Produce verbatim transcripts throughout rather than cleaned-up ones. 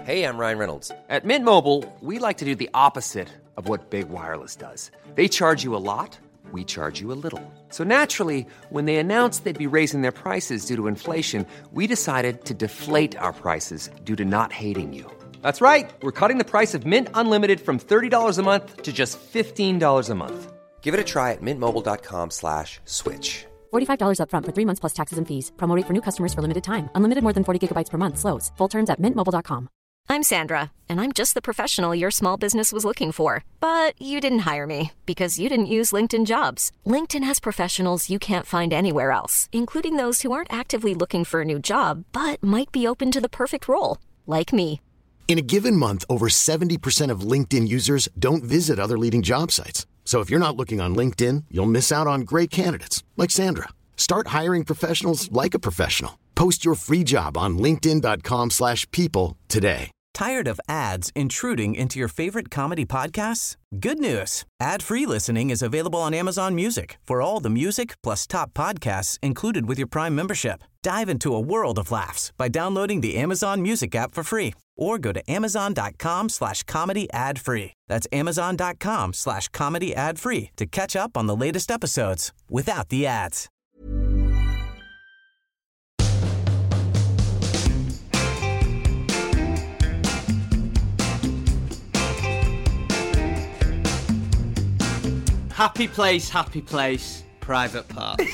Hey, I'm Ryan Reynolds. At Mint Mobile, we like to do the opposite of what Big Wireless does. They charge you a lot, we charge you a little. So naturally, when they announced they'd be raising their prices due to inflation, we decided to deflate our prices due to not hating you. That's right. We're cutting the price of Mint Unlimited from thirty dollars a month to just fifteen dollars a month. Give it a try at mintmobile.com slash switch. forty-five dollars up front for three months plus taxes and fees. Promo rate for new customers for limited time. Unlimited more than forty gigabytes per month slows. Full terms at mint mobile dot com. I'm Sandra, and I'm just the professional your small business was looking for. But you didn't hire me because you didn't use LinkedIn Jobs. LinkedIn has professionals you can't find anywhere else, including those who aren't actively looking for a new job, but might be open to the perfect role, like me. In a given month, over seventy percent of LinkedIn users don't visit other leading job sites. So if you're not looking on LinkedIn, you'll miss out on great candidates like Sandra. Start hiring professionals like a professional. Post your free job on linkedin.com slash people today. Tired of ads intruding into your favorite comedy podcasts? Good news. Ad-free listening is available on Amazon Music for all the music plus top podcasts included with your Prime membership. Dive into a world of laughs by downloading the Amazon Music app for free or go to amazon.com slash comedy ad free. That's amazon.com slash comedy ad free to catch up on the latest episodes without the ads. Happy place, happy place, private parts.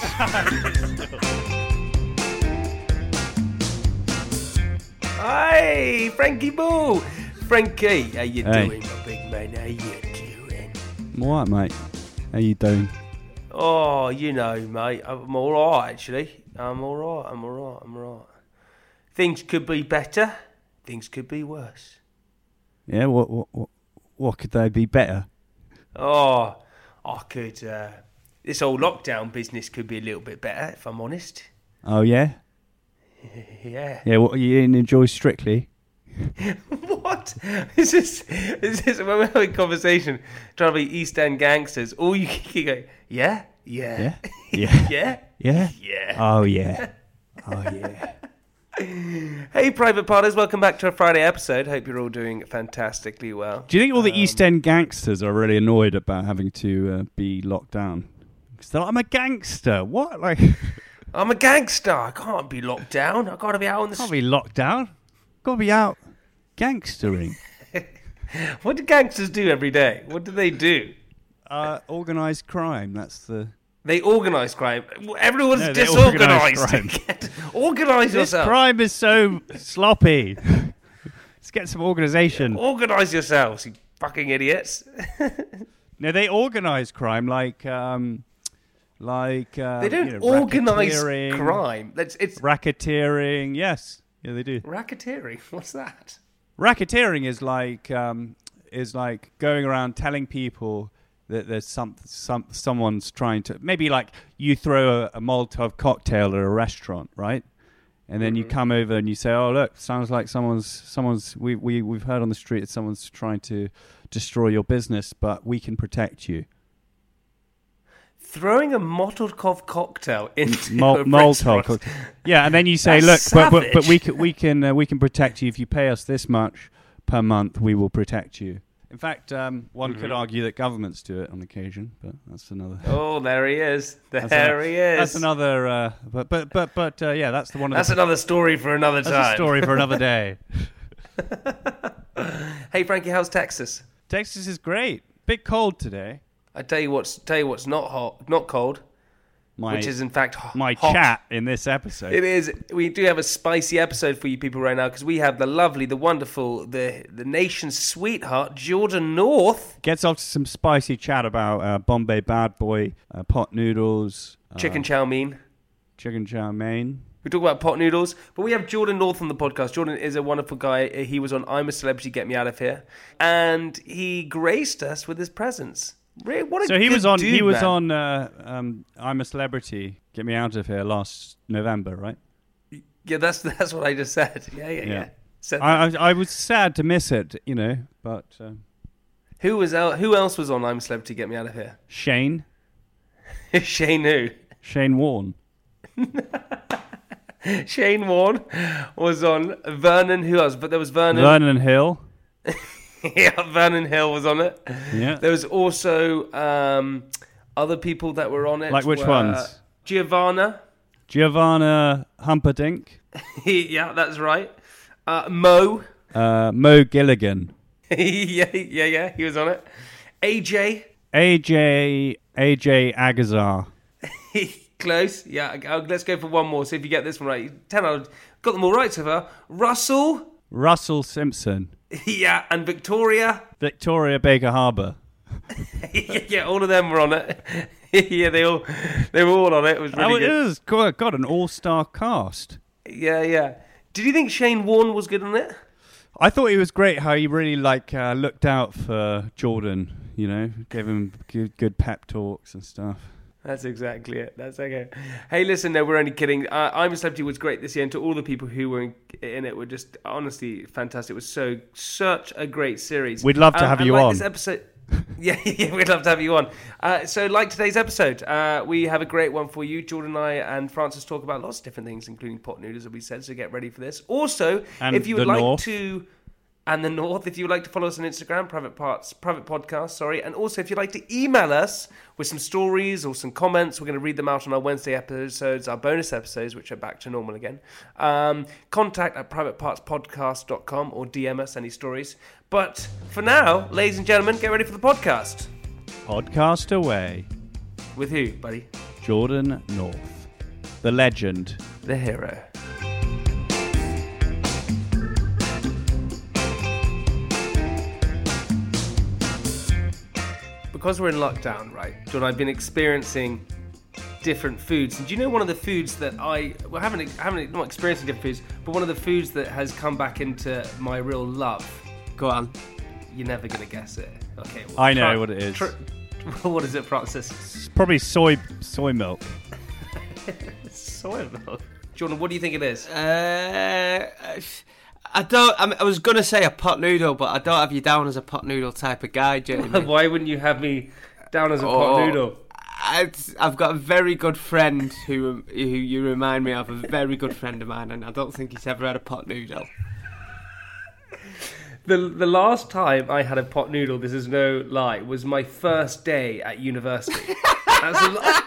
Hey, Frankie Boo! Frankie, how you Hey. doing, my big man? How you doing? I'm alright, mate. How you doing? Oh, you know, mate, I'm alright, actually. I'm alright, I'm alright, I'm alright. Things could be better. Things could be worse. Yeah, what what what, what could they be better? Oh, I could... Uh, this whole lockdown business could be a little bit better, if I'm honest. Oh, yeah? Yeah. Yeah, what, you didn't enjoy Strictly? What? Is this, is this, when we're having a conversation, trying to be East End gangsters, all you keep going, yeah, yeah, Yeah? Yeah? yeah, Yeah? yeah. Oh, yeah. Oh, yeah. Hey, private partners, welcome back to a Friday episode. Hope you're all doing fantastically well. Do you think all the Um, East End gangsters are really annoyed about having to uh, be locked down? 'Cause they're like, I'm a gangster. What? Like, I'm a gangster. I can't be locked down. I've got to be out on the can't street. be locked down. Got to be out gangstering. What do gangsters do every day? What do they do? Uh, organised crime. That's the. They organise crime. Everyone's No, they disorganised. organise crime. Organise This yourself. crime is so sloppy. Let's get some organisation. Organise yourselves, you fucking idiots. No, they organise crime like, um, like uh, They don't you know, organise racketeering, crime. It's, it's Racketeering, yes, yeah, they do. racketeering. What's that? Racketeering is like um, is like going around telling people that there's some some someone's trying to, maybe like you throw a, a Molotov cocktail at a restaurant, right? And then you come over and you say, "Oh, look, sounds like someone's someone's we we we've heard on the street that someone's trying to destroy your business, but we can protect you." Throwing a Molotov cocktail into Mol- a Molotov restaurant. cocktail. Yeah, and then you say, That's "Look, but, but but we savage. can we can uh, we can protect you if you pay us this much per month. We will protect you." In fact, um, one Mm-hmm. could argue that governments do it on occasion, but that's another. Oh, there he is. There that's another, he is. That's another. Uh, but but but but uh, yeah, that's the one. Of That's the, another story for another that's time. a story for another day. Hey, Frankie, how's Texas? Texas is great. Bit cold today. I tell you what's tell you what's not hot, not cold, My which is in fact ho- my hot. chat in this episode. It is. We do have a spicy episode for you people right now because we have the lovely, the wonderful, the the nation's sweetheart, Jordan North. Gets off to some spicy chat about uh, Bombay Bad Boy, uh, pot noodles, Chicken uh, chow mein. chicken chow mein. We talk about pot noodles, but we have Jordan North on the podcast. Jordan is a wonderful guy. He was on I'm a Celebrity, Get Me Out of Here, and he graced us with his presence. Really, what a So he good was on. dude, he was man. on. Uh, um, I'm a Celebrity. Get Me Out of Here last November, right? Yeah, that's that's what I just said. Yeah, yeah, yeah. Yeah. Said I, I I was sad to miss it, you know, but uh, who was out, who else was on I'm a Celebrity, Get Me Out of Here? Shane, Shane who? Shane Warne. Shane Warne was on. Vernon, who else? But there was Vernon. Vernon Hill. Yeah, Vernon Hill was on it. Yeah. There was also um, other people that were on it. Like which were, ones? Giovanna. Giovanna Humperdinck. Yeah, that's right. Uh, Mo. Uh, Mo Gilligan. yeah, yeah, yeah. He was on it. A J. A J A J Agazar. Close. Yeah. uh, Let's go for one more. See if you get this one right. Ten out. Got them all right so far. Russell. Russell Simpson. Yeah, and Victoria. Victoria Baker Harbour. yeah, yeah, all of them were on it. yeah, they all they were all on it. It was really oh, it good. is. God, God, an all-star cast. Yeah, yeah. Did you think Shane Warne was good on it? I thought he was great. How he really like uh, looked out for Jordan. You know, gave him good, good pep talks and stuff. That's exactly it. That's okay. Hey, listen, no, we're only kidding. Uh, I'm a Celebrity was great this year, and to all the people who were in, in it were just honestly fantastic. It was so such a great series. We'd love to um, have and you like on. This episode. yeah, yeah, we'd love to have you on. Uh, so, like today's episode, uh, we have a great one for you. Jordan and I and Francis talk about lots of different things, including pot noodles, as we said. So get ready for this. Also, and if you would like North. to. And the North, if you would like to follow us on Instagram, Private Parts, Private Podcast, sorry. And also, if you'd like to email us with some stories or some comments, we're going to read them out on our Wednesday episodes, our bonus episodes, which are back to normal again. Um, contact at private parts podcast dot com or D M us any stories. But for now, ladies and gentlemen, get ready for the podcast. Podcast away. With who, buddy? Jordan North. The legend. The hero. Because we're in lockdown, right, John, I've been experiencing different foods. And do you know one of the foods that I, well, I haven't, I haven't, not experiencing different foods, but one of the foods that has come back into my real love? Go on. You're never going to guess it. Okay. Well, I know try, what it is. Try, what is it, Francis? It's probably soy soy milk. Soy milk. Jordan, what do you think it is? Uh, I don't. I, mean, I was gonna say a pot noodle, but I don't have you down as a pot noodle type of guy, Jamie. Why wouldn't you have me down as a Oh, pot noodle? I, I've got a very good friend who who you remind me of, a very good friend of mine, and I don't think he's ever had a pot noodle. The the last time I had a pot noodle, this is no lie, was my first day at university. That's a lot.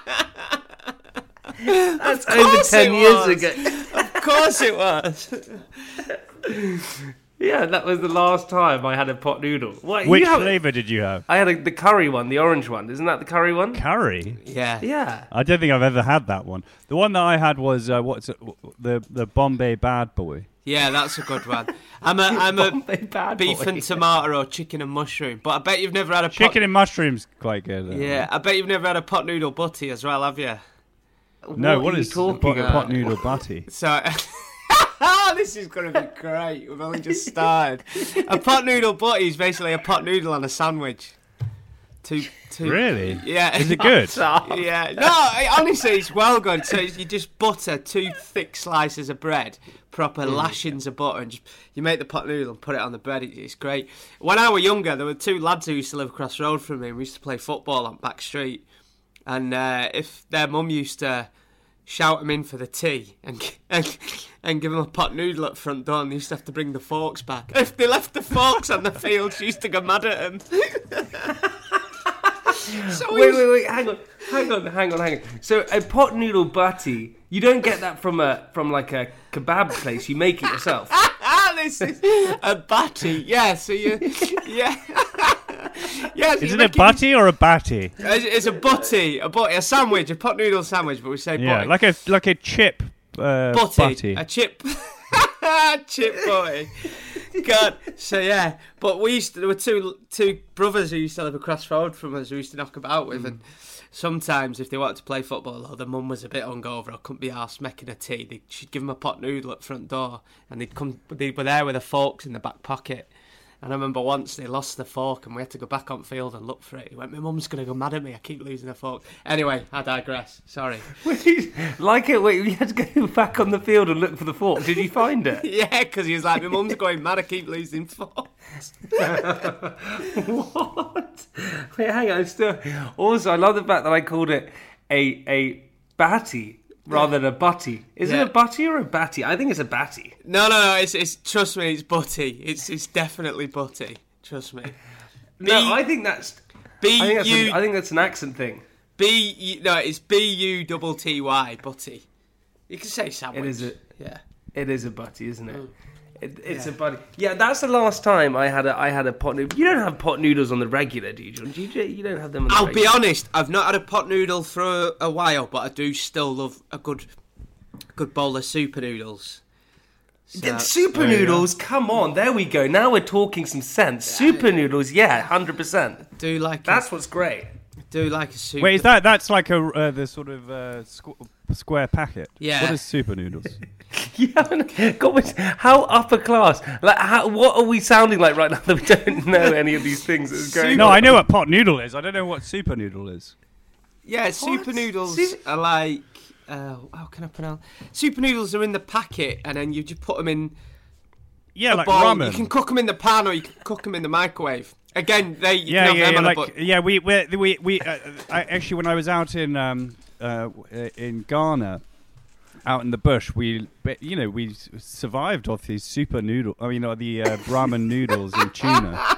That's over ten years ago. Of course it was. Yeah, that was the last time I had a pot noodle. What, Which you have- flavour did you have? I had a, the curry one, the orange one. Isn't that the curry one? Curry? Yeah. Yeah. I don't think I've ever had that one. The one that I had was, uh, what's it, the the Bombay Bad Boy. Yeah, that's a good one. I'm a I'm a Bombay Bad beef Boy. and tomato or chicken and mushroom. But I bet you've never had a pot... Chicken and mushrooms quite good. Though. Yeah, I bet you've never had a pot noodle butty as well, have you? No, what what are you is talking pot, about? pot noodle butty? So, this is going to be great. We've only just started. A pot noodle butty is basically a pot noodle on a sandwich. Two, two. Really? Yeah. Is it good? Yeah. No, I, honestly, it's well good. So you just butter two thick slices of bread, proper lashings of butter, and just, you make the pot noodle and put it on the bread. It, it's great. When I was younger, there were two lads who used to live across the road from me, and we used to play football on back street. And uh, if their mum used to shout them in for the tea and, and and give them a pot noodle at front door, and they used to have to bring the forks back. If they left the forks on the field, she used to go mad at them. So Wait, wait, wait, hang on, hang on, hang on, hang on. So a pot noodle butty, you don't get that from a from like a kebab place. You make it yourself. Ah, this is a batty. Yeah, so you, yeah, yeah. So Is you it a make butty or a batty? It's, it's a butty, a butty, a sandwich, a pot noodle sandwich, but we say Yeah, butty. like a like a chip uh, butty, butty. a chip, chip butty. God, so yeah, but we used to, there were two two brothers who used to live across the road from us who used to knock about with, mm. and sometimes if they wanted to play football or the mum was a bit hungover or couldn't be arsed making a tea, they, she'd give them a pot noodle at front door, and they'd come, they were there with the forks in the back pocket. And I remember once they lost the fork and we had to go back on field and look for it. He went, my mum's going to go mad at me, I keep losing the fork. Anyway, I digress, sorry. Like it, wait, you had to go back on the field and look for the fork. Did you find it? Yeah, because he was like, my mum's going mad, I keep losing forks. What? Wait, hang on, still. Also, I love the fact that I called it a a batty. rather than a butty. Is Yeah. it a butty or a batty? I think it's a batty. No, no, no. It's, it's trust me, it's butty. It's it's definitely butty. Trust me. No, B- I think that's. B I think that's, U a, I think that's an accent thing. B U no, it's B U double T Y butty. You can say sandwich. It is a. Yeah. It is a butty, isn't it? it it's Yeah. a butty. Yeah, that's the last time I had a I had a pot noodle. You don't have pot noodles on the regular, do you, John? Do you, you don't have them on the I'll regular. be honest, I've not had a pot noodle for a, a while, but I do still love a good good bowl of super noodles. So, Super noodles, come on, there we go. Now we're talking some sense. Super noodles, yeah, one hundred percent. do like That's a, what's great. do like a super. Wait, is that that's like a uh, the sort of uh, squ- square packet? Yeah. What is super noodles? Yeah, God, wait, how upper class? Like, how, what are we sounding like right now that we don't know any of these things that's going no, on? I know what pot noodle is. I don't know what super noodle is. Yeah, super What? noodles Su- are like. Uh, how can I pronounce? Super noodles are in the packet, and then you just put them in Yeah, a like bowl. ramen. You can cook them in the pan, or you can cook them in the microwave. Again, they you yeah, can have yeah, them yeah, on like, a but yeah. We we we, we uh, I, actually when I was out in um uh in Ghana, out in the bush, we you know we survived off these super noodle. I mean, uh, the uh, ramen noodles and tuna.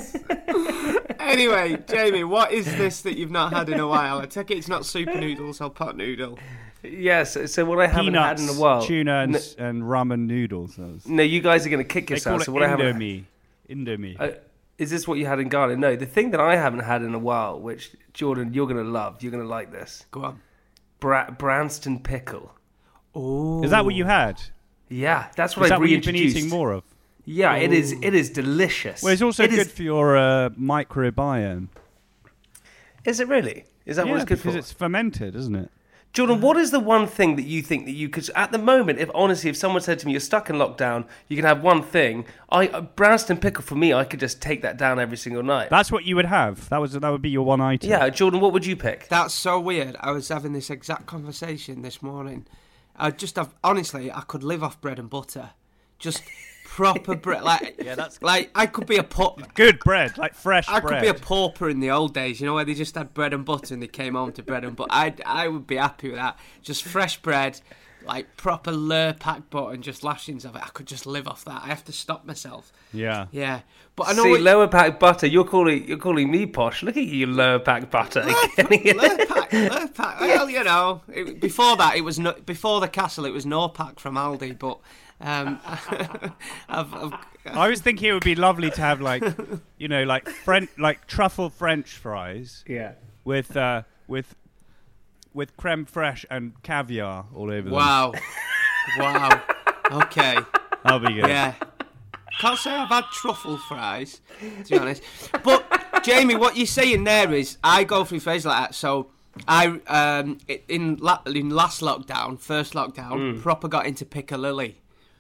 Anyway, Jamie, what is this that you've not had in a while? I take it it's not super noodles or pot noodle. Yes, so what I haven't Peanuts, had in a while. tuna, and, No, s- and ramen noodles. Those. no, you guys are going to kick They call yourselves. it So what I haven't. Indomie. Indomie. Uh, is this what you had in Ghana? No, the thing that I haven't had in a while, which Jordan, you're going to love. You're going to like this. Go on. Bra- Branston pickle. Oh, Is that what you had? Yeah, that's what Is I've that what you've been reintroduced. eating more of? Yeah, it is. It is delicious. Well, it's also It good is- for your uh, microbiome. Is it really? Is that yeah, what it's good because for? it's fermented, isn't it? Jordan, what is the one thing that you think that you could, at the moment, if honestly, if someone said to me, you're stuck in lockdown, you can have one thing, I uh, Branston pickle for me, I could just take that down every single night. That's what you would have. That was that would be your one item. Yeah, Jordan, what would you pick? That's so weird. I was having this exact conversation this morning. I just have honestly, I could live off bread and butter, just proper bread. Like, yeah, that's like I could be a put. Good bread, like fresh I bread. could be a pauper in the old days, you know, where they just had bread and butter and they came home to bread and butter. I I would be happy with that. Just fresh bread, like proper Lurpak butter and just lashings of it. I could just live off that. I have to stop myself. Yeah. Yeah, but I know See, what, lower pack butter, you're calling you're calling me posh. Look at you, lower pack butter. Lurpak, Lurpak. Well, you know, it, before that it was no, before the castle it was Norpak from Aldi, but um, I've, I've, I was thinking it would be lovely to have like, you know, like French, like truffle French fries Yeah. with uh, with with creme fraiche and caviar all over them. wow, wow, okay, That'll be good. yeah. Can't say I've had truffle fries, to be honest. But Jamie, what you're saying there is, I go through phases like that. So I, um, in la- in last lockdown, first lockdown, proper got into piccalilli.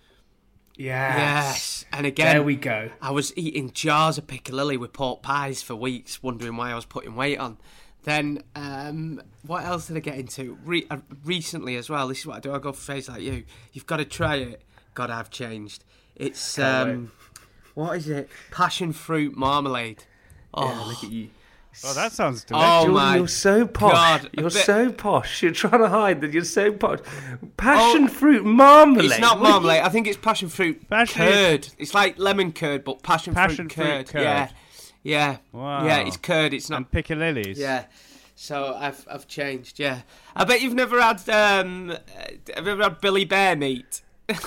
Yes. Yes, and again, There we go. I was eating jars of piccalilli with pork pies for weeks, wondering why I was putting weight on. Then, um, what else did I get into? Re- uh, recently as well, this is what I do, I go for phases like you. You've got to try it. God, I've changed. It's, um, what is it? Passion fruit marmalade. Oh, Yeah, look at you. Oh, that sounds delicious. Oh, Jordan, my you're so posh. God, a You're bit- so posh. You're trying to hide that you're so posh. Passion Oh, fruit marmalade. It's not What are you- marmalade. I think it's passion fruit Passion- curd. It's like lemon curd, but passion, Passion fruit, fruit curd. curd. Yeah, yeah, Wow. yeah. It's curd. It's not. And piccalillis. Yeah. So I've I've changed. Yeah. I bet you've never had. Um, uh, have you ever had Billy Bear meat?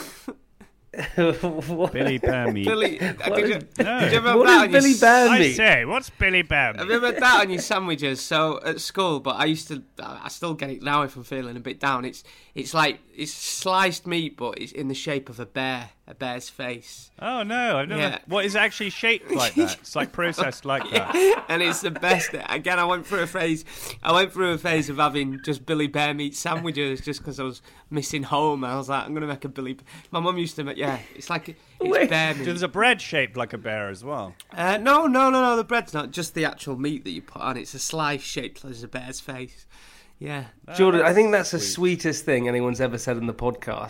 What? Billy Bear meat. Billy. uh, What did, you, is- No. did you ever have What that is on your Billy s- Bear I meat? say, what's Billy Bear Have meat? you ever had that on your sandwiches? So at school, but I used to. I still get it now if I'm feeling a bit down. It's it's like it's sliced meat, but it's in the shape of a bear, a bear's face. Oh no, I've never. Yeah. What is actually shaped like that? It's like processed like that. And it's the best. Again, I went through a phase. I went through a phase of having just Billy Bear meat sandwiches, just because I was missing home. I was like, I'm gonna make a Billy. My mum used to make. Yeah, it's like it's Wait. bear meat. There's a bread shaped like a bear as well. Uh, no, no, no, no. The bread's not just the actual meat that you put on. It's a slice shaped as a bear's face. Yeah. Jordan, I think that's the sweet. sweetest thing anyone's ever said in the podcast.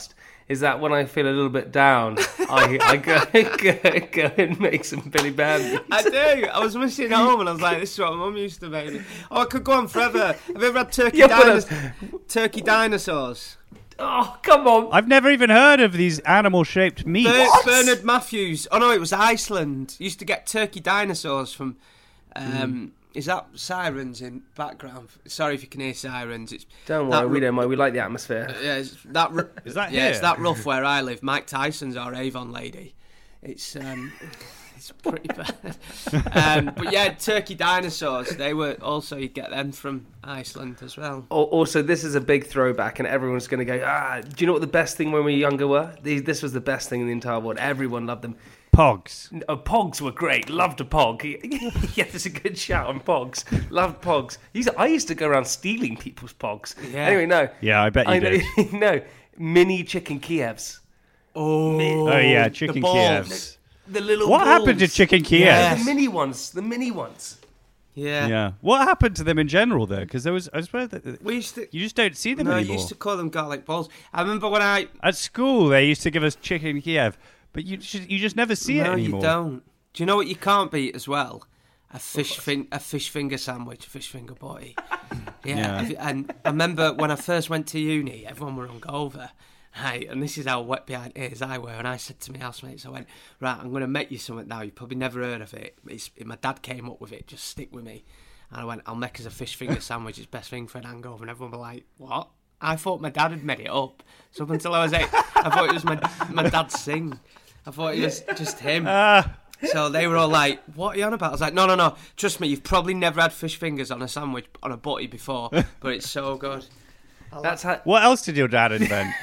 is that when I feel a little bit down, I, I go, go go and make some Billy Bambies. I do. I was missing home and I was like, this is what my mum used to make me. Oh, I could go on forever. Have you ever had turkey, Yeah, but dinos- turkey dinosaurs? Oh, come on. I've never even heard of these animal-shaped meats. Ber- Bernard Matthews. Oh no, it was Iceland. Used to get turkey dinosaurs from. Um, mm. Is that sirens in background? Sorry if you can hear sirens. It's don't worry, we don't mind. We like the atmosphere. Yeah, it's that. R- is that yeah, here? It's that rough where I live. Mike Tyson's our Avon lady. It's um, it's pretty bad. um, but yeah, turkey dinosaurs. They were also you'd get them from Iceland as well. Also, this is a big throwback, and everyone's going to go, ah. Do you know what the best thing when we were younger were? These, this was the best thing in the entire world. Everyone loved them. Pogs. Oh, Pogs were great. Loved a Pog. Yeah, there's a good shout on Pogs. Loved Pogs. Used to, I used to go around stealing people's Pogs. Yeah. Anyway, no. Yeah, I bet you I know, did. No, mini chicken Kievs. Oh, oh yeah, chicken the Kievs. The, the little What balls. happened to chicken Kievs? Yeah, the mini ones. The mini ones. Yeah. Yeah. What happened to them in general, though? Because there was, I swear that We used to. you just don't see them No, I anymore. used to call them garlic balls. I remember when I. At school, they used to give us chicken Kiev, but you just, you just never see no, it anymore. you don't. Do you know what you can't beat as well? A fish fin- a fish finger sandwich, a fish finger butty. Yeah. Yeah. And I remember when I first went to uni, everyone were hungover. Right, and this is how wet behind ears I were. And I said to my housemates, I went, right, I'm going to make you something now. You've probably never heard of it. It's, my dad came up with it. Just stick with me. And I went, I'll make us a fish finger sandwich. It's best thing for an hangover. And everyone were like, what? I thought my dad had made it up. So up until I was eight, I thought it was my my dad's thing. I thought it was just him. Uh, So they were all like, what are you on about? I was like, no, no, no. Trust me, you've probably never had fish fingers on a sandwich, on a butty before. But it's so good. That's how. what else did your dad invent?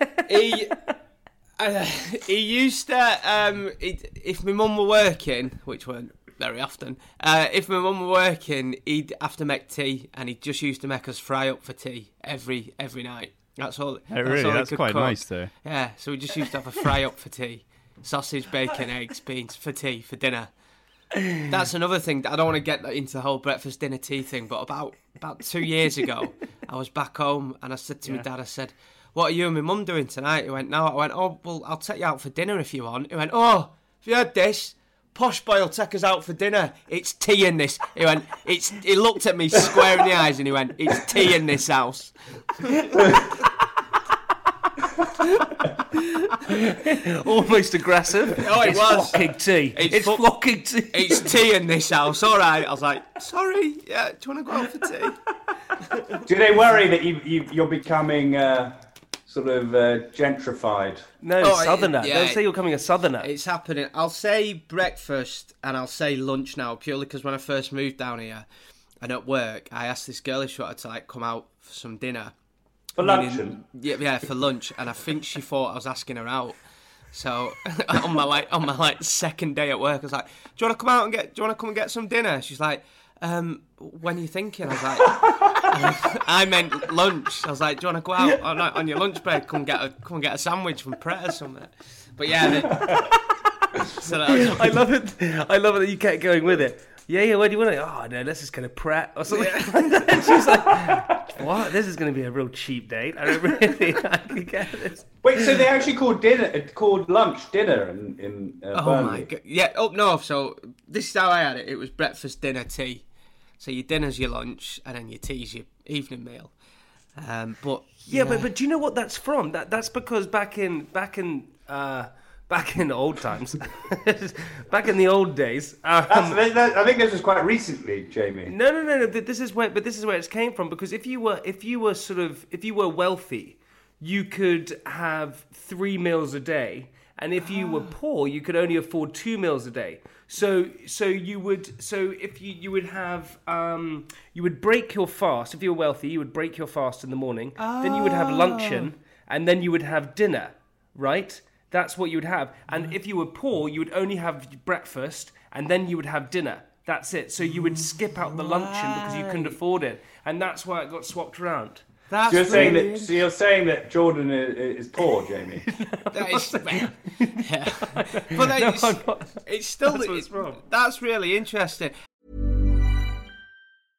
He, uh, he used to, um, he, if my mum were working, which weren't very often, uh, if my mum were working, he'd have to make tea, and he just used to make us fry up for tea every every night. That's all. Oh, that's really? all he That's could quite cook. nice, though. Yeah, so we just used to have a fry up for tea. Sausage, bacon, eggs, beans for tea, for dinner. That's another thing. I don't want to get into the whole breakfast, dinner, tea thing, but about about two years ago, I was back home and I said to Yeah. my dad, I said, what are you and my mum doing tonight? He went, no. I went, oh, well, I'll take you out for dinner if you want. He went, oh, have you heard this? Posh boy will take us out for dinner. It's tea in this. He went, it's. He looked at me square in the eyes and he went, it's tea in this house. Almost aggressive. Oh, it it's was. flocking tea. It's It's, flo- flocking tea. It's tea in this house. All right. I was like, sorry. Yeah, do you want to go out for tea? Do they worry that you, you you're becoming uh, sort of uh, gentrified? No, Oh, it- southerner. yeah. They'll say you're coming a southerner. It's happening. I'll say breakfast and I'll say lunch now, purely because when I first moved down here and at work, I asked this girl if she wanted to like come out for some dinner. For Meaning- luncheon? Yeah, yeah, for lunch, and I think she thought I was asking her out. So on my like on my like second day at work, I was like, "Do you want to come out and get? Do you want to come and get some dinner?" She's like, um, "When are you thinking?" I was like, "I meant lunch." I was like, "Do you want to go out on, on your lunch break? Come get a come and get a sandwich from Pret or something." But yeah, the, so that was, I love it. I love it that you kept going with it. Yeah, yeah. Where do you want to? Oh no, let's just go to Pret or something. And she's like, "What? This is going to be a real cheap date. I don't really think I can get this." Wait, so they actually called dinner, it called lunch dinner in in uh, Oh Burnley? my god! Yeah, up north. So this is how I had it. It was breakfast, dinner, tea. So your dinner's your lunch, and then your tea's your evening meal. Um, but Yeah, but but do you know what that's from? That that's because back in back in uh, back in old times, back in the old days. Um, That's, that, I think this was quite recently, Jamie. No, no, no, no. th- This is where, but this is where it came from. Because if you were, if you were sort of, if you were wealthy, you could have three meals a day, and if you were poor, you could only afford two meals a day. So, so you would, so if you you would have, um, you would break your fast. If you were wealthy, you would break your fast in the morning. Then you would have luncheon, and then you would have dinner. Right? That's what you would have. And if you were poor, you would only have breakfast, and then you would have dinner. That's it. So you would skip out the luncheon because you couldn't afford it. And that's why it got swapped around. that's So you're saying really that so you're saying that Jordan is, is poor, Jamie? That is, yeah. But that No, is- I'm not. it's still That's what it's it- from. That's really interesting.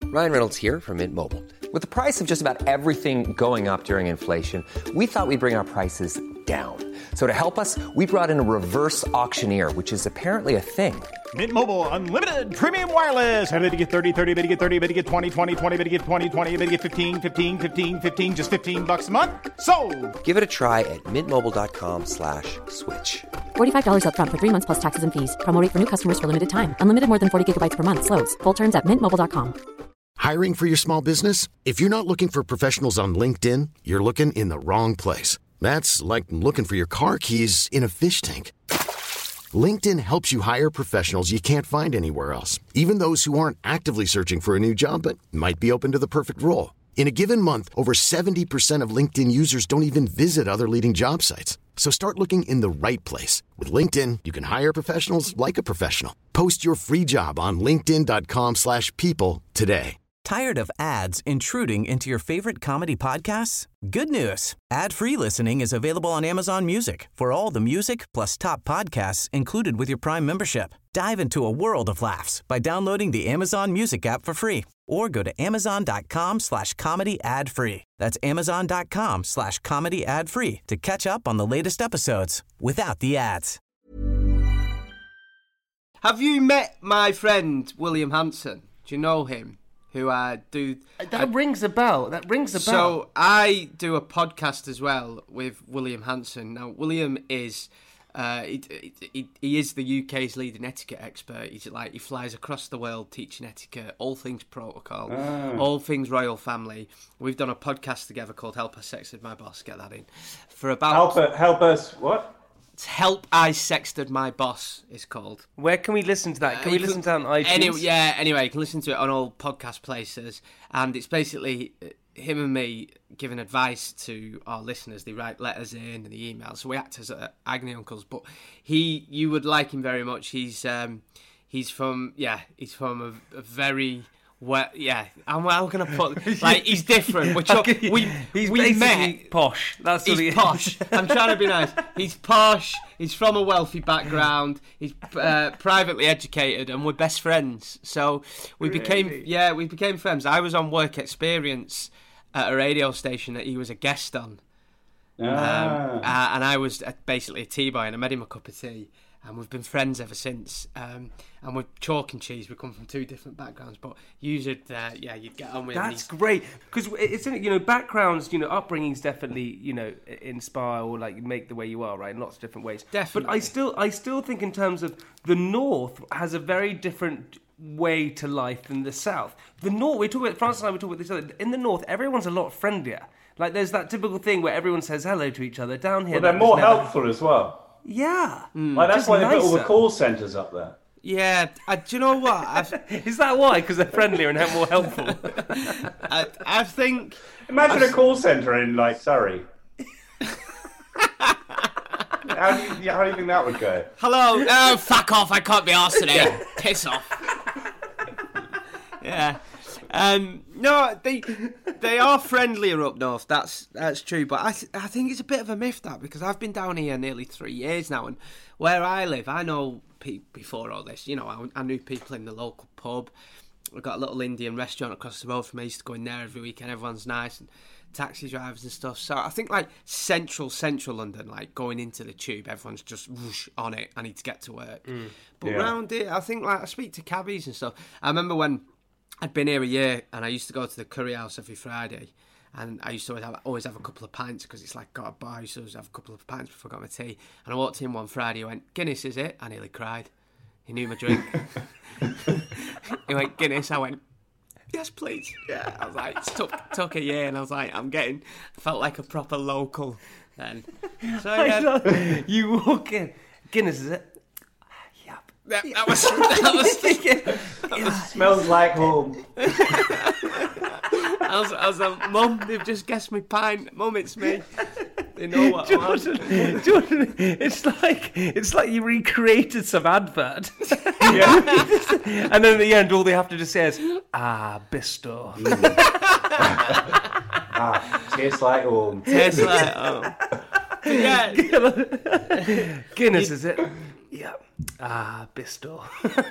Ryan Reynolds here from Mint Mobile. With the price of just about everything going up during inflation, we thought we'd bring our prices down. So to help us, we brought in a reverse auctioneer, which is apparently a thing. Mint Mobile Unlimited Premium Wireless. How to get thirty, thirty, how to get thirty, how to get twenty, twenty, twenty, how to get twenty, twenty, how to get fifteen, fifteen, fifteen, fifteen, just fifteen bucks a month? Sold! Give it a try at mintmobile.com slash switch. forty-five dollars up front for three months plus taxes and fees. Promo rate for new customers for limited time. Unlimited more than forty gigabytes per month. Slows full terms at mint mobile dot com. Hiring for your small business? If you're not looking for professionals on LinkedIn, you're looking in the wrong place. That's like looking for your car keys in a fish tank. LinkedIn helps you hire professionals you can't find anywhere else, even those who aren't actively searching for a new job but might be open to the perfect role. In a given month, over seventy percent of LinkedIn users don't even visit other leading job sites. So start looking in the right place. With LinkedIn, you can hire professionals like a professional. Post your free job on linkedin.com slash people today. Tired of ads intruding into your favorite comedy podcasts? Good news. Ad-free listening is available on Amazon Music for all the music plus top podcasts included with your Prime membership. Dive into a world of laughs by downloading the Amazon Music app for free or go to amazon.com slash comedy ad-free. That's amazon.com slash comedy ad-free to catch up on the latest episodes without the ads. Have you met my friend William Hanson? Do you know him? Who I do... That I, rings a bell. That rings a bell. So I do a podcast as well with William Hanson. Now, William is... Uh, he, he, he is the U K's leading etiquette expert. He's like, he flies across the world teaching etiquette, all things protocol, oh. all things royal family. We've done a podcast together called Help I Sexted My Boss. Get that in. For about... Help, help us, what? Help I Sexted My Boss is called. Where can we listen to that? Can uh, we listen can, to that on iTunes? Anyway, yeah, anyway, you can listen to it on all podcast places. And it's basically him and me giving advice to our listeners. They write letters in and the emails. So we act as uh, agony uncles. But he, you would like him very much. He's um, he's from, yeah, he's from a, a very... Well, yeah, I'm well gonna put like he's different. We're talk- we he's we basically met. posh. That's what he's he posh. I'm trying to be nice. He's posh. He's from a wealthy background. He's uh, privately educated, and we're best friends. So we really? became yeah, we became friends. I was on Work Experience at a radio station that he was a guest on, ah. um, uh, and I was basically a tea boy, and I made him a cup of tea. And we've been friends ever since. Um, and we're chalk and cheese. We come from two different backgrounds, but you should, uh, yeah, you'd get on with it. That's great because it's you know backgrounds, you know, upbringings definitely you know inspire or like make the way you are, right? In lots of different ways. Definitely. But I still, I still think in terms of the North has a very different way to life than the South. The North, we talk about Francis and I. We talk about this other. In the North, everyone's a lot friendlier. Like there's that typical thing where everyone says hello to each other. Down here, well, they're more never... helpful as well. Yeah, mm. like that's why they put all the call centres up there. Yeah, uh, do you know what? I've... Is that why? Because they're friendlier and more helpful. I, I think. Imagine I've... a call centre in like Surrey. how, do you, how do you think that would go? Hello. Oh, fuck off! I can't be arsed today. Piss off. Yeah. Um, no, they they are friendlier up north. That's that's true. But I th- I think it's a bit of a myth that because I've been down here nearly three years now, and where I live, I know people before all this. You know, I, I knew people in the local pub. We've got a little Indian restaurant across the road from me. I used to go in there every weekend. Everyone's nice and taxi drivers and stuff. So I think like central central London, like going into the tube, everyone's just whoosh on it. I need to get to work. Mm, but yeah. Around here, I think like I speak to cabbies and stuff. I remember when I'd been here a year and I used to go to the curry house every Friday and I used to always have, always have a couple of pints because it's like got a bar. I used to always have a couple of pints before I got my tea. And I walked in one Friday and went, Guinness, is it? I nearly cried. He knew my drink. He went, Guinness. I went, yes, please. Yeah. I was like, it took, took a year and I was like, I'm getting, felt like a proper local then. So yeah. You walk in, Guinness, is it? That, that was that was thinking. It smells like home. I was, I was like, Mum, they've just guessed me pint. Mum, it's me. They know what Jordan, I want. Jordan, it's like it's like you recreated some advert. Yeah. And then at the end, all they have to just say is, ah, Bistro. Mm. Ah, tastes like home. Tastes like home. Yeah. Guinness, is it? Yeah. Ah, Bristol.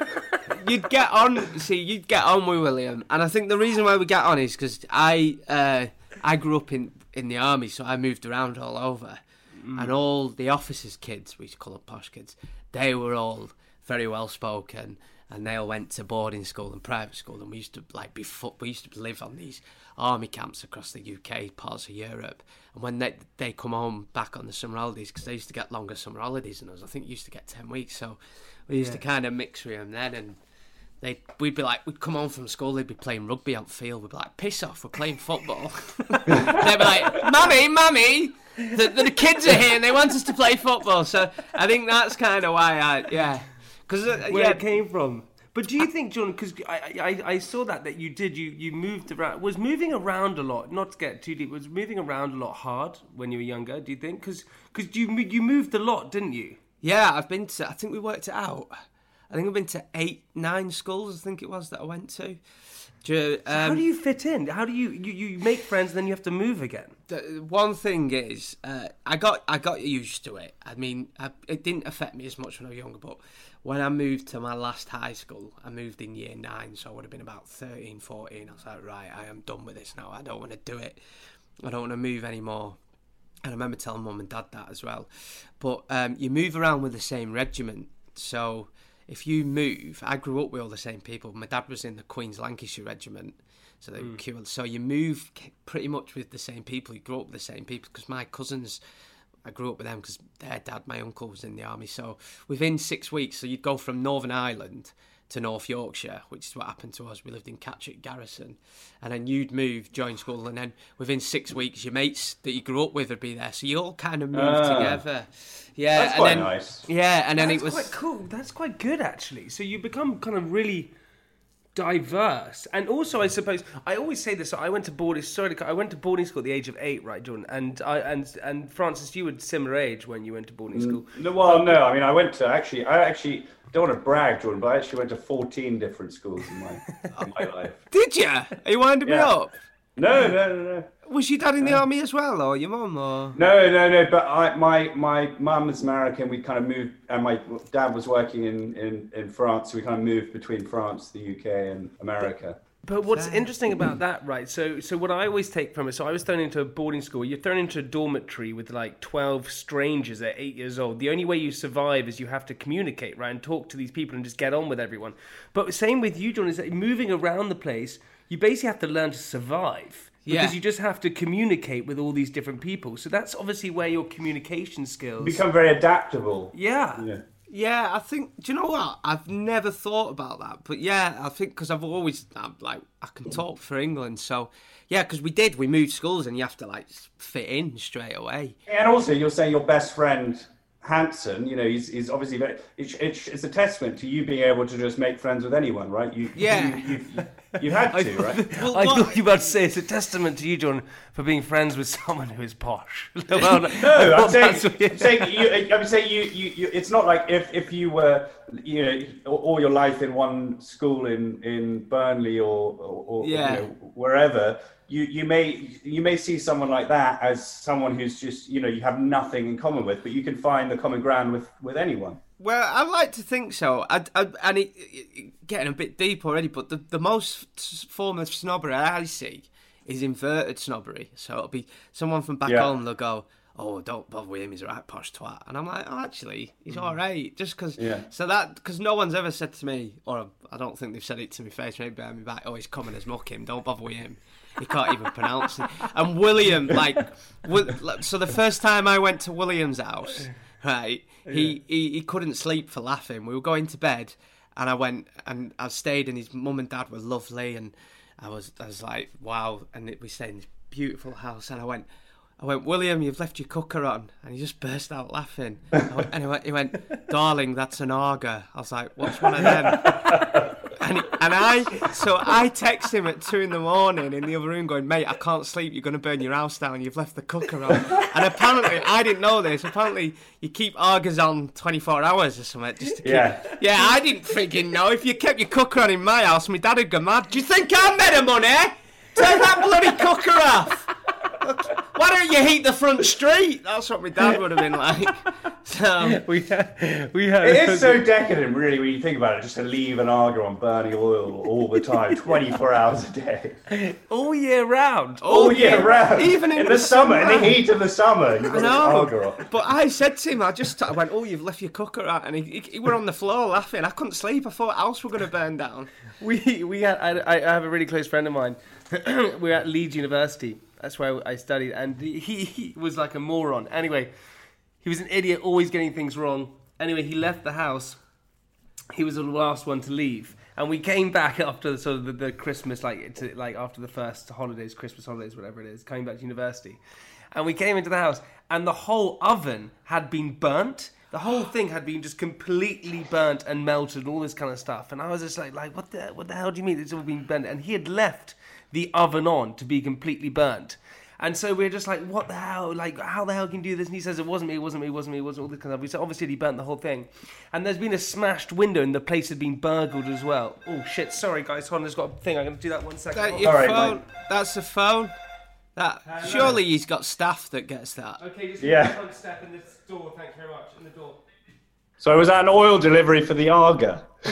You'd get on, see, you'd get on with William, and I think the reason why we get on is because I, uh, I grew up in, in the army, so I moved around all over, mm. and all the officers' kids, we used to call them posh kids, they were all very well spoken, and they all went to boarding school and private school, and we used to like be foot, we used to live on these army camps across the U K, parts of Europe, and when they they come home back on the summer holidays, because they used to get longer summer holidays than us, I think used to get ten weeks, so we used yeah. to kind of mix with them then, and they we'd be like, we'd come home from school, they'd be playing rugby on field, we'd be like, piss off, we're playing football. They'd be like, mummy, mummy, the, the kids are here and they want us to play football, so I think that's kind of why I, yeah. Cause, uh, Where yeah. it came from. But do you think, John, because I, I I saw that that you did, you, you moved around, was moving around a lot, not to get too deep, was moving around a lot hard when you were younger, do you think? Because you, you moved a lot, didn't you? Yeah, I've been to, I think we worked it out. I think I've been to eight, nine schools, I think it was, that I went to. Do you, um, so how do you fit in? How do you, you, you make friends and then you have to move again? The, one thing is, uh, I got I got used to it. I mean, I, it didn't affect me as much when I was younger, but when I moved to my last high school, I moved in year nine, so I would have been about thirteen, fourteen. I was like, right, I am done with this now. I don't want to do it. I don't want to move anymore. And I remember telling mum and dad that as well. But um, you move around with the same regiment, so if you move, I grew up with all the same people. My dad was in the Queen's Lancashire Regiment, so they mm. were, so you move pretty much with the same people. You grew up with the same people, because my cousins, I grew up with them because their dad, my uncle, was in the army. So within six weeks, so you'd go from Northern Ireland to North Yorkshire, which is what happened to us. We lived in Catterick Garrison, and then you'd move, join school, and then within six weeks, your mates that you grew up with would be there. So you all kind of moved uh, together. Yeah, that's and quite then, nice. Yeah, and then that's it was quite cool. That's quite good, actually. So you become kind of really diverse, and also I suppose I always say this. So I went to boarding. Sorry, I went to boarding school at the age of eight, right, Jordan? And I and and Francis, you were similar age when you went to boarding school. No, well, no, I mean I went to actually. I actually don't want to brag, Jordan, but I actually went to fourteen different schools in my in my life. Did you? Are you winding yeah. me up? No, no, no, no. Was your dad in the army as well, or your mum, or? No, no, no. But I, my my mum is American. We kind of moved, and my dad was working in, in, in France, so we kind of moved between France, the U K, and America. But what's interesting about that, right? So, so what I always take from it. So I was thrown into a boarding school. You're thrown into a dormitory with like twelve strangers at eight years old. The only way you survive is you have to communicate, right, and talk to these people and just get on with everyone. But same with you, John, is that moving around the place, you basically have to learn to survive. Because yeah. you just have to communicate with all these different people. So that's obviously where your communication skills become very adaptable. Yeah. Yeah. Yeah, I think, do you know what? I've never thought about that. But yeah, I think because I've always, I'm like, I can talk for England. So yeah, because we did, we moved schools and you have to like fit in straight away. And also, you'll say your best friend, Hanson, you know, he's, he's obviously very, it's, it's, it's a testament to you being able to just make friends with anyone, right? You, yeah. You, you, you had to, right? Well, I what? thought you were about to say it's a testament to you, John, for being friends with someone who is posh. well, no, I'm saying, I'm saying, you, I'm saying you, you, you, it's not like if, if you were, you know, all your life in one school in, in Burnley or, or, or yeah. you know, wherever, you, you may you may see someone like that as someone who's just, you know, you have nothing in common with, but you can find the common ground with, with anyone. Well, I like to think so. I, I, and it, it, getting a bit deep already, but the, the most form of snobbery I see is inverted snobbery. So it'll be someone from back yeah. home, they'll go, oh, don't bother with him, he's a right posh twat. And I'm like, oh, actually, he's all right. Just because, yeah. so that, because no one's ever said to me, or I don't think they've said it to my face, maybe behind me back, oh, he's coming as muck him, don't bother with him. He can't even pronounce it. And William, like, so the first time I went to William's house, right, he, he, he couldn't sleep for laughing. We were going to bed, and I went, and I stayed, and his mum and dad were lovely, and I was, I was like, wow, and we stayed in this beautiful house, and I went, I went, William, you've left your cooker on. And he just burst out laughing. Went, and he went, he went, darling, that's an Arga. I was like, what's one of them? And, he, and I, so I text him at two in the morning in the other room going, mate, I can't sleep. You're going to burn your house down. You've left the cooker on. And apparently, I didn't know this. Apparently, you keep Argas on twenty-four hours or something. Just to keep, yeah. Yeah, I didn't freaking know. If you kept your cooker on in my house, my dad would go mad. Do you think I made a money? Take that bloody cooker off. Why don't you heat the front street? That's what my dad would have been like. So we had, we had. It is so decadent, really, when you think about it, just to leave an Aga on burning oil all the time, twenty-four hours a day, all year round, all, all year, year round, even in, in the, the summer, summer, in the heat of the summer. You've got I Aga on. But I said to him, I just I went, "Oh, you've left your cooker out," and he, he, he were on the floor laughing. I couldn't sleep. I thought the house were going to burn down. We we had. I, I have a really close friend of mine. We were at Leeds University. That's where I studied, and he, he was like a moron. Anyway, he was an idiot, always getting things wrong. Anyway, he left the house. He was the last one to leave, and we came back after the, sort of the, the Christmas, like to, like after the first holidays, Christmas holidays, whatever it is, coming back to university, and we came into the house, and the whole oven had been burnt. The whole thing had been just completely burnt and melted, and all this kind of stuff. And I was just like, like, what the what the hell do you mean it's all been burnt? And he had left the oven on to be completely burnt. And so we we're just like, what the hell? Like, how the hell can you do this? And he says, it wasn't me, it wasn't me, it wasn't me, it wasn't all this kind of stuff. We said, obviously, he burnt the whole thing. And there's been a smashed window, and the place had been burgled as well. Oh, shit, sorry, guys, hold on, there's got a thing. I'm going to do that one second. That, oh, your all right, phone, mate. That's the phone. That uh, Surely no. He's got staff that gets that. Okay, just yeah. one step in this door, thanks very much, in the door. So was that an oil delivery for the Aga? Do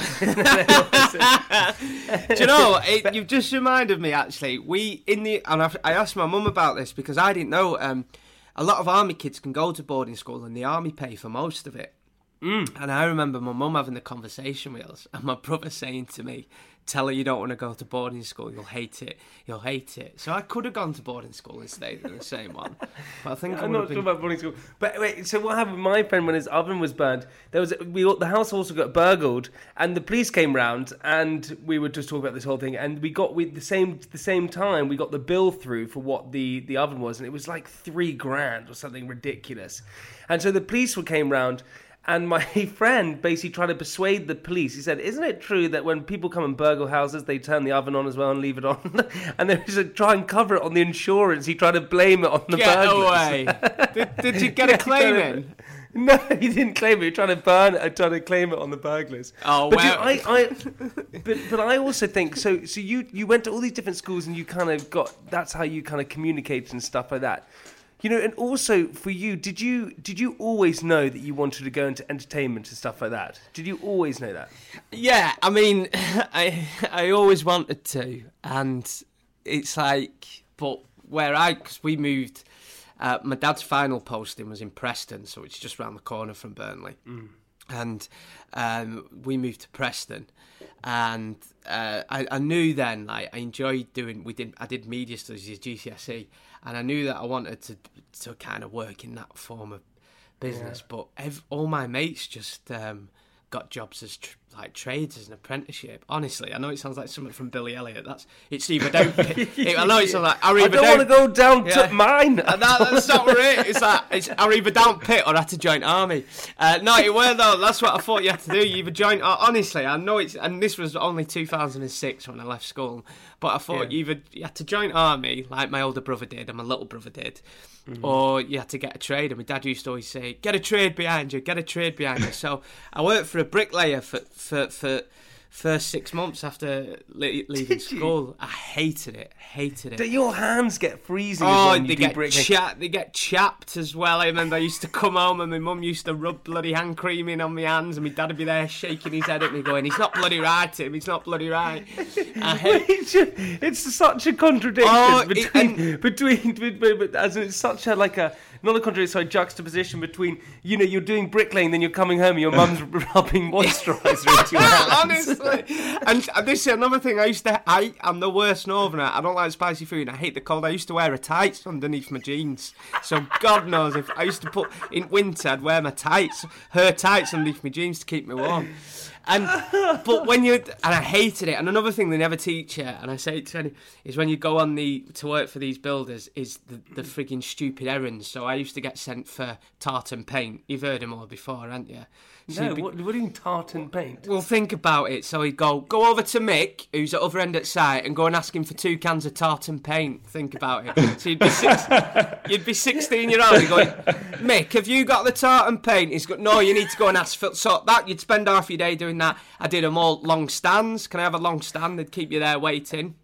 you know, it, you've just reminded me, actually, we, in the, and I've, I asked my mum about this because I didn't know, um, a lot of army kids can go to boarding school and the army pay for most of it. Mm. And I remember my mum having the conversation with us and my brother saying to me, tell her you don't want to go to boarding school, you'll hate it, you'll hate it. So I could have gone to boarding school and stayed in the same one. But I think I'm I not been... sure about boarding school. But wait, so what happened with my friend when his oven was burned? There was we the house also got burgled, and the police came round, and we were just talking about this whole thing, and we got with the same the same time we got the bill through for what the, the oven was, and it was like three grand or something ridiculous. And so the police came round. And my friend basically tried to persuade the police. He said, isn't it true that when people come and burgle houses, they turn the oven on as well and leave it on? And they just try and cover it on the insurance. He tried to blame it on the get burglars. Away. did, did you get a claim in? No, he didn't claim it. He was trying to burn it, trying to claim it on the burglars. Oh, but well. Dude, I, I, but, but I also think, so So you, you went to all these different schools and you kind of got, that's how you kind of communicated and stuff like that. You know, and also for you, did you did you always know that you wanted to go into entertainment and stuff like that? Did you always know that? Yeah, I mean, I I always wanted to, and it's like, but where I, because we moved, uh, my dad's final posting was in Preston, so it's just round the corner from Burnley, mm. and um, we moved to Preston, and uh, I, I knew then, like, I enjoyed doing, we did, I did media studies as G C S E. And I knew that I wanted to to kind of work in that form of business, yeah. but ev- all my mates just um, got jobs as tr- like trades as an apprenticeship. Honestly, I know it sounds like something from Billy Elliot. That's it's either don't. it, I know it sounds like I, I don't want to go down yeah. to mine. that, that's not it. It's like it's I either down pit or I had to join army. Uh, no, it were though. That's what I thought you had to do. You either join. Uh, honestly, I know it's and this was only two thousand six when I left school. But I thought yeah. you either you had to join army like my older brother did and my little brother did, mm-hmm. or you had to get a trade. And my dad used to always say, "Get a trade behind you, get a trade behind you." So I worked for a bricklayer for for for first six months after le- leaving school. I hated it, hated it. Do your hands get freezing? Oh, when you they do get bricklaying? cha- they get chapped as well. I remember I used to come home and my mum used to rub bloody hand cream in on my hands, and my dad would be there shaking his head at me, going, "He's not bloody right, Tim. He's not bloody right." I hate- it's such a contradiction oh, between, it, between between as in it's such a like a not a contradiction, sorry, juxtaposition between you know you're doing bricklaying, then you're coming home and your mum's rubbing moisturiser into your hands. Honestly, and, and this is another thing I used to. I I'm the worst northerner. I don't like spicy food. I hate the cold. I used to wear a tights underneath my jeans. So God knows if I used to put in winter, I'd wear my tights, her tights underneath my jeans to keep me warm. And but when you and I hated it. And another thing they never teach you, and I say it to any, is when you go on the to work for these builders, is the the frigging stupid errands. So I used to get sent for tartan paint. You've heard them all before, haven't you? So no, be, what, what do you mean tartan paint? Well, think about it. So he'd go, go over to Mick, who's at other end at site, and go and ask him for two cans of tartan paint. Think about it. So you'd be, six, you'd be sixteen year old, and going, Mick, have you got the tartan paint? He's got, no, you need to go and ask for, so that, you'd spend half your day doing that. I did them all long stands. Can I have a long stand? They'd keep you there waiting.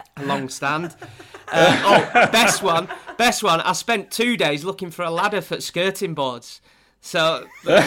a long stand. Uh, oh, best one, best one. I spent two days looking for a ladder for skirting boards. So,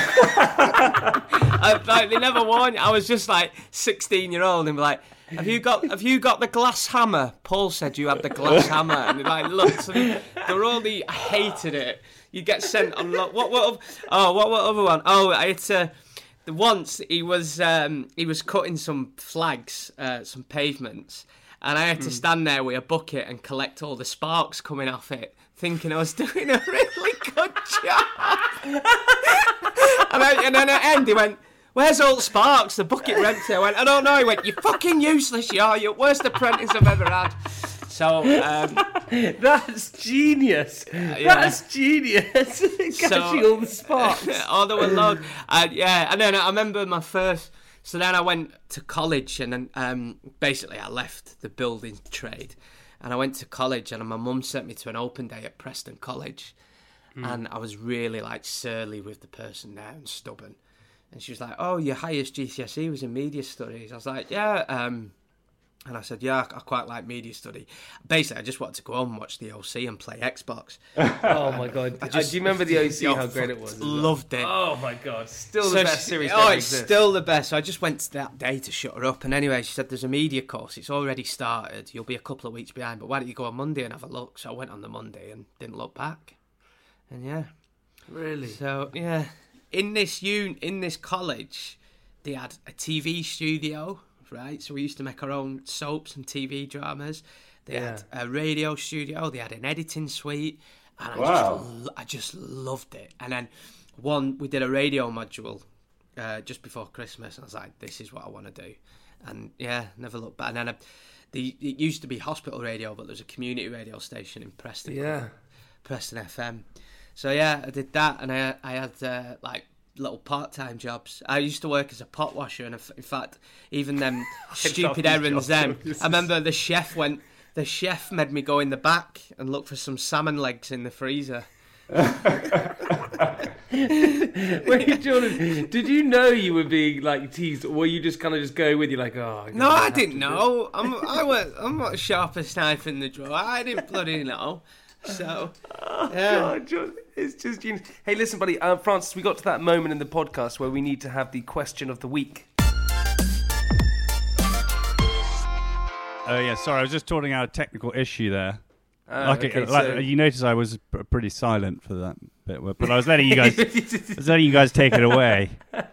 I, like, they never warned you. I was just like sixteen year old and be like, have you got have you got the glass hammer? Paul said you had the glass hammer, and they like looked. And they were all the I hated it. You get sent on lo- what what oh what what other one? Oh, it's uh, the once he was um, he was cutting some flags, uh, some pavements, and I had to stand there with a bucket and collect all the sparks coming off it, thinking I was doing a really good job. and, I, and then at the end he went, "Where's all Sparks? The bucket were empty." I went, "I don't know." He went, "You're fucking useless, you are. You're the worst apprentice I've ever had." So, um... That's genius. Uh, yeah. That's genius. Catching so, all the sparks. Oh, there were loads. Uh, yeah, and then I remember my first... So then I went to college, and then um, basically I left the building trade, and I went to college, and my mum sent me to an open day at Preston College, mm. and I was really, like, surly with the person there and stubborn. And she was like, "Oh, your highest G C S E was in media studies." I was like, "Yeah." Um, and I said, "Yeah, I quite like media study." Basically, I just wanted to go home and watch the O C and play Xbox. Oh, my God. I just, Do you remember the O C, how great it was? Loved it. Oh, my God. Still so the best she, series Oh, ever it's exists. still the best. So I just went that day to shut her up. And anyway, she said, "There's a media course. It's already started. You'll be a couple of weeks behind. But why don't you go on Monday and have a look?" So I went on the Monday and didn't look back. And yeah. Really? So, yeah. In this un- in this college... They had a T V studio, right? So we used to make our own soaps and T V dramas. They yeah. had a radio studio. They had an editing suite. And I, wow. just, I just loved it. And then one, we did a radio module uh, just before Christmas. And I was like, this is what I want to do. And yeah, never looked back. And then I, the, it used to be hospital radio, but there's a community radio station in Preston. Yeah. Preston F M. So yeah, I did that. And I, I had uh, like, little part-time jobs. I used to work as a pot washer, and in fact, even them stupid errands then, I remember the chef went, the chef made me go in the back and look for some salmon legs in the freezer. Wait, Jordan, did you know you were being like teased, or were you just kind of just going with you like, oh? No, I didn't know. I'm, I was, I'm not the sharpest knife in the drawer. I didn't bloody know. So, yeah. God, it's just genius. Hey, listen, buddy, uh, Francis, we got to that moment in the podcast where we need to have the question of the week. Oh, yeah, sorry, I was just sorting out a technical issue there. Uh, like, okay, like so... you notice I was p- pretty silent for that bit, but I was letting you guys, I was letting you guys take it away.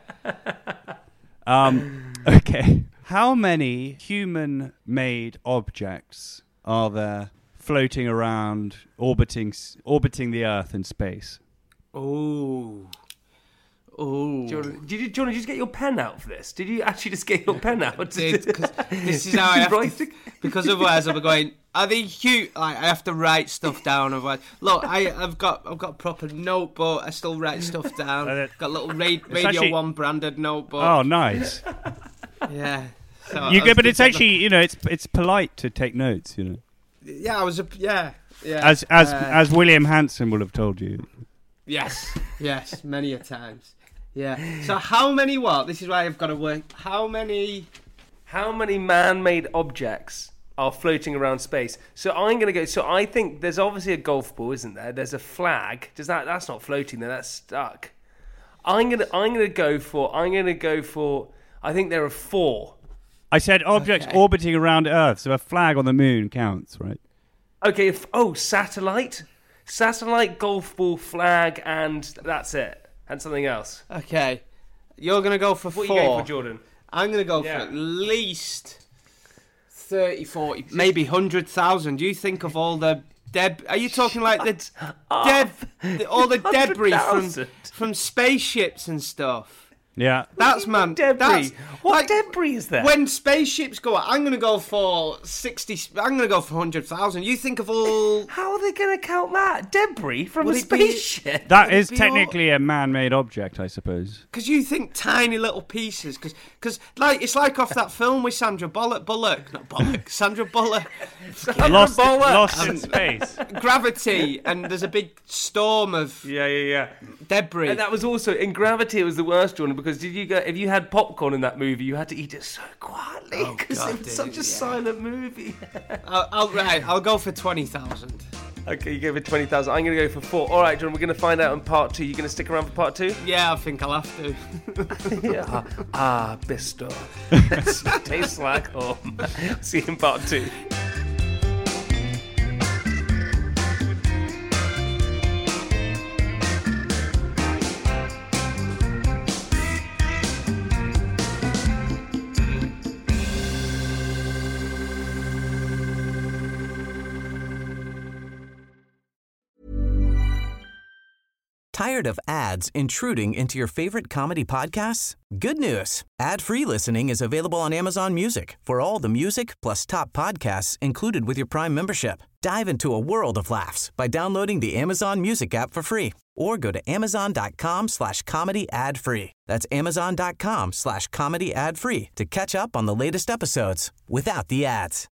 Um, okay, how many human-made objects are there floating around, orbiting, orbiting the Earth in space? Oh. Oh. Jordan, did you, Jordan, did you just get your pen out for this? Did you actually just get your pen out? Did, this is how I have to, because otherwise I'll be going, are they cute? Like, I have to write stuff down. Otherwise, look, I, I've got I've got a proper notebook. I still write stuff down. Got a little ra- Radio actually... One branded notebook. Oh, nice. Yeah. So you go, but it's actually, you know, it's it's polite to take notes, you know. Yeah, I was a yeah yeah. As as uh, as William Hanson will have told you. Yes, yes, many a times. Yeah. So how many what? This is why I've got to work. How many? How many man-made objects are floating around space? So I'm going to go. So I think there's obviously a golf ball, isn't there? There's a flag. Does that? That's not floating there. That's stuck. I'm gonna. I'm gonna go for. I'm gonna go for. I think there are four. I said objects okay. orbiting around Earth, so a flag on the moon counts, right? Okay. If, oh, satellite, satellite, golf ball, flag, and that's it. And something else. Okay. You're going to go for what four. What are you going for, Jordan? I'm going to go yeah. for at least thirty, forty, maybe one hundred thousand. Do you think of all the... Deb- Are you talking like the... Deb- the all the debris from, from spaceships and stuff? Yeah. That's, man... Debris? That's, what like, debris is there? When spaceships go out, I'm going to go for sixty... I'm going to go for one hundred thousand. You think of all... How are they going to count that? Debris from Would a spaceship? Be, that is technically all... a man-made object, I suppose. Because you think tiny little pieces. Because, like, it's like off that film with Sandra Bullock. Bullock. Not Bullock. Sandra Bullock. Sandra lost, Bullock. Lost in space. Gravity. And there's a big storm of... Yeah, yeah, yeah. Debris. And that was also... In Gravity, it was the worst, Jordan, because did you go? If you had popcorn in that movie, you had to eat it so quietly because Oh, God, it was dude, such a yeah. silent movie. I'll, I'll, right, I'll go for twenty thousand. Okay, you go for twenty thousand. I'm going to go for four. All right, John, we're going to find out in part two. You going to stick around for part two? Yeah, I think I'll have to. Yeah. Ah, Bistro. It tastes like home. See you in part two. Tired of ads intruding into your favorite comedy podcasts? Good news. Ad-free listening is available on Amazon Music for all the music plus top podcasts included with your Prime membership. Dive into a world of laughs by downloading the Amazon Music app for free or go to amazon.com slash comedy ad free. That's amazon.com slash comedy ad free to catch up on the latest episodes without the ads.